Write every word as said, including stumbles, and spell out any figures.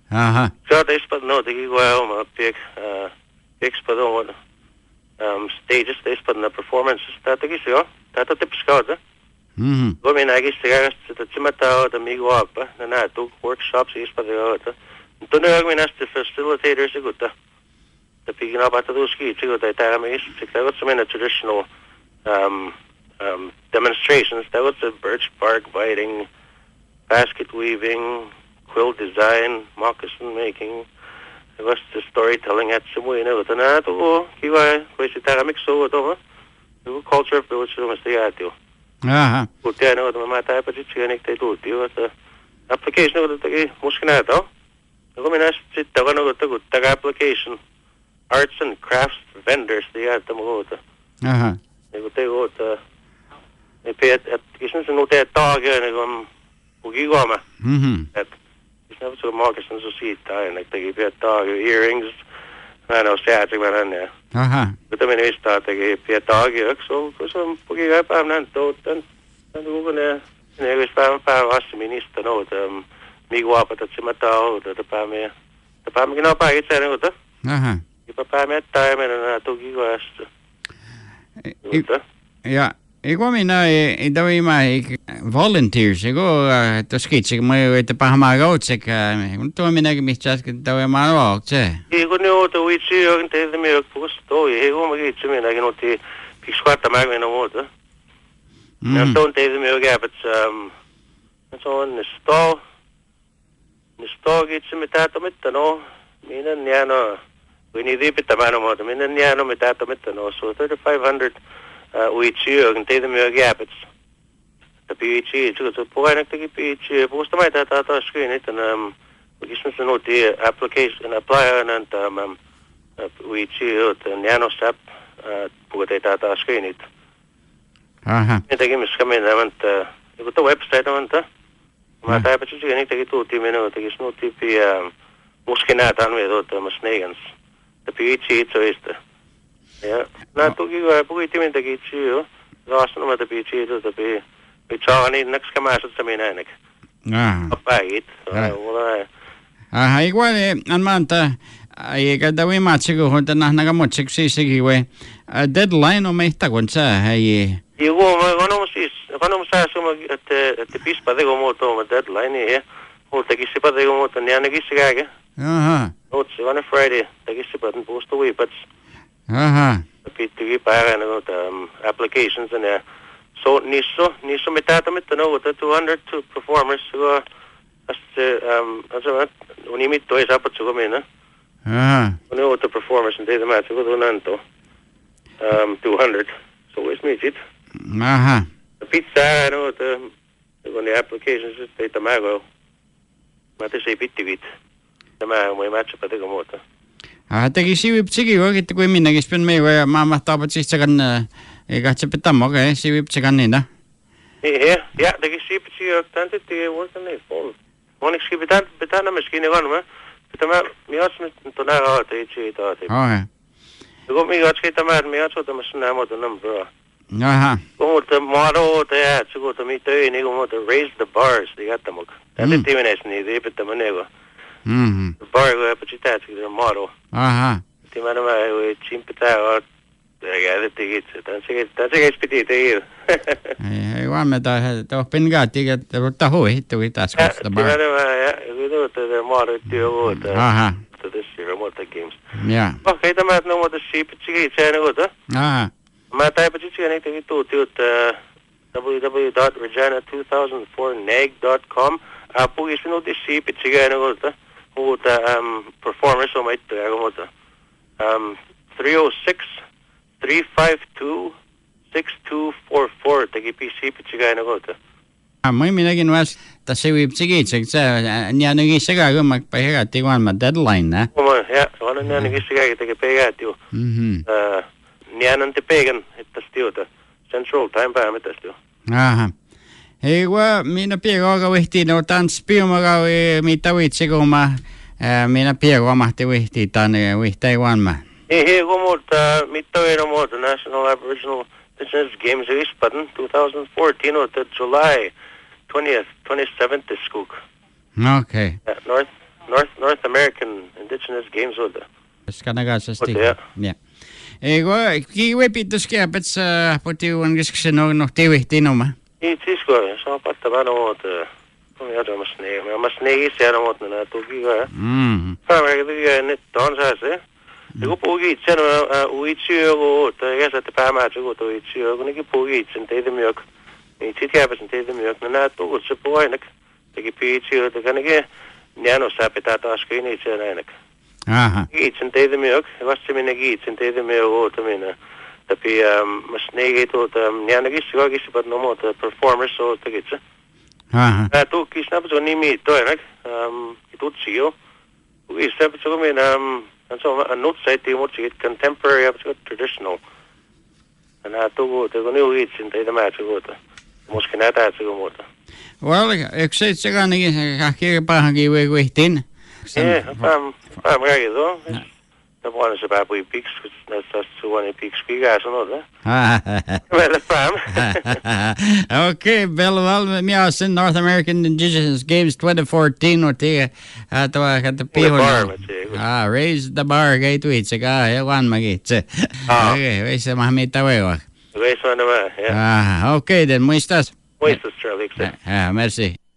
Aha. So they spot no the go ma big uh big spot on um stages they spot na performances that the so that the scout. Mhm. Go me na gis the chimata the migo up na na to workshops is for the to no me nas the facilitators good. The picking up at those ski to the dynamics that was some in a traditional um um demonstrations that was the birch bark biting, basket weaving, quilt design, moccasin making. It was the storytelling at some way, you know, and I thought, Kiwa, which is a mix of the culture of the which was the idea. Aha. But then, I know my type of genetic they do, the application of the Muscanado. The woman has to the one of the good application, arts and crafts vendors, they had them go to. Aha. They would go to, they pay at, isn't no dead dog, and they go, Bugigoma. Mhm. Never so moccasins to see it, and like they get dog earrings. I know, sad thing went on there. Aha. But I mean, we start to get dog earrings, so because I'm putting up, I'm not told, and and we're gonna, you know, we found power us minister, no, um, me go up at the Chimata, the Pammy, the Pammy, you know, by it's anything, Aha. if a Pammy time and I took you us. Ja, ego mina ei tohi ma volunteers ego to skitsi ma ei te pahama gautsek to minagi mitsas to ma no tse. Ego no to we see on the me posto ego ma gitsi minagi no ti pisquata magna no moto. Nou, don't even meer gap het um so in the store. The store gets met dat met no. Mina niano. We need it the man mo. Mina niano met dat met no. So thirty-five hundred uh we cheer and take them meer gap it's the P H E to to point at the P H E post my that that screen it and um we just no the application apply and um we cheer the niano step uh put it at that screen it. Aha. Ito yung miskamin naman ta. Ito to website naman ta. Matay pa siya ganito ito ti meno ti sno ti pi muskinatan me do ta masnegans. The P H E ito is ta. Yeah. Na to gi wa po iti men ta gi chiyo. Last no the P H E ito ta pi. Pi cha ni next kamasat sa minanek. Ah. Apagit. Wala. Ah, igual an manta ai kada we matsigo honta na nagamotsik si sigiwe. Deadline o may tagon sa ai Io quando si quando sa insomma at at pispa de como to deadline eh o te kisi pa de como to niane kisi ga Aha. o it's on a Friday te kisi pa post away but Aha. pi ti para no um applications and uh so niso niso metata met no to two hundred to performers so as um as un imito es apat so come na Aha. no to performers and de match go donanto um two hundred so it's me it. Aha. The pizza, no, the when the applications just they tamago. Mate say pitti bit. Tamago mo match pa de gomota. Ah, te kisi wip sigi wa kit ko mina gispen me wa mama tapat si sagan e ga chepeta mo ga si wip sagan ni na. Yeah, yeah, the kisi pitti tante te work on it full. Monik ski bitan bitan na maskine gon ma. Tama mi as to na ga te chi ta te. Ah. Go mi ga chi tama mi as to masna mo to number. Aha. Como the motto there to go to me to ni como to raise the bars they got them. That the team is ni they put them nego. Mhm. The bar go up to that the motto. Aha. Ti mana mai we chimpita o ga the tickets. Tan se tan se spiti te. Ai wa me ta to penga ti ga ta hoi to ita skos the Ti bar. mana mai we do to the motto ti o to. Aha. To this year what the games. Yeah. Okay, the mat no what the sheep chi chi go to. Aha. Ma type of chicken anything to to w w w dot regina two thousand four neg dot com. Uh, po is no the sheep chicken go to who um performers so might go to um three oh six, three five two, six two four four the P C chicken go to. Ah, moi minäkin was tässä wip sigi check sa nya ngi sega go magpahiga ti wan ma deadline na. Oh yeah, one nya ngi siga te pega tu. Mhm. Uh nianan te pegan että stiota. Central time parameter still. Aha. Ei wa minä piego ga wehti no tan spiuma ga mitä witsi go ma minä piego mahti wehti tan wehti wan ma. Hey, hey, go more uh mitto ero more the National Aboriginal Business Games is button twenty fourteen or the July twentieth, twenty-seventh is skook. Okay. Yeah, north north north North American Indigenous Games with Skanagasasti. Ja. Ja. Ego, kiwe pitus kaya pet sa poti wan giskeno no tewi tinoma. Iisko, saa patta vähän muuta. On jotain mas ne, mä mas ne itse aina muuta nää tuki kai. Mhm. Mä kävin nyt on se. Joku puhukin itse aina uitsi joku, tai jäsätte päämää joku toi itse joku, nekin puhukin itse teitä myök. Niin sit jääpäsen teitä myök, no nää tuut se puhuinek. Teki piitsi joku, nekin njäänossa pitää taas kiinni itse näinek. Aha. Itse teitä myök, vasta minne itse teitä myök ootaminen. Tapi mas ne tuota, njäänekin se kaikissa pat no muuta performers ootakin itse. Aha. Nää tuukki snappi on nimi toinek, tutsi jo. Tuukki snappi on minä, se on nutsaitti muutsikit contemporary ja traditional. Nää tuukki, kun niu itsin teitä määtsukuuta. Muskin nää täätsuku muuta. Well, yksi seitsemäänkin kahki pahankin voi kuihtiin. Ee, pam, pam kaikki tuo. Tämä puolella se pääpui piks, kun näistä suoni piks pikä sanota. Meillä pam. Okay, well, well, minä olen sen North American Indigenous Games twenty fourteen, or tiga, tuo, että pihon. Ah, raise the bar, kei tuitse, kaa, ja vanmakin itse. Okei, veisi maha mitä voiva. Veisi maha nämä, ja. Ah, okei, then muistas. Muistas, Charlie. Ah, merci.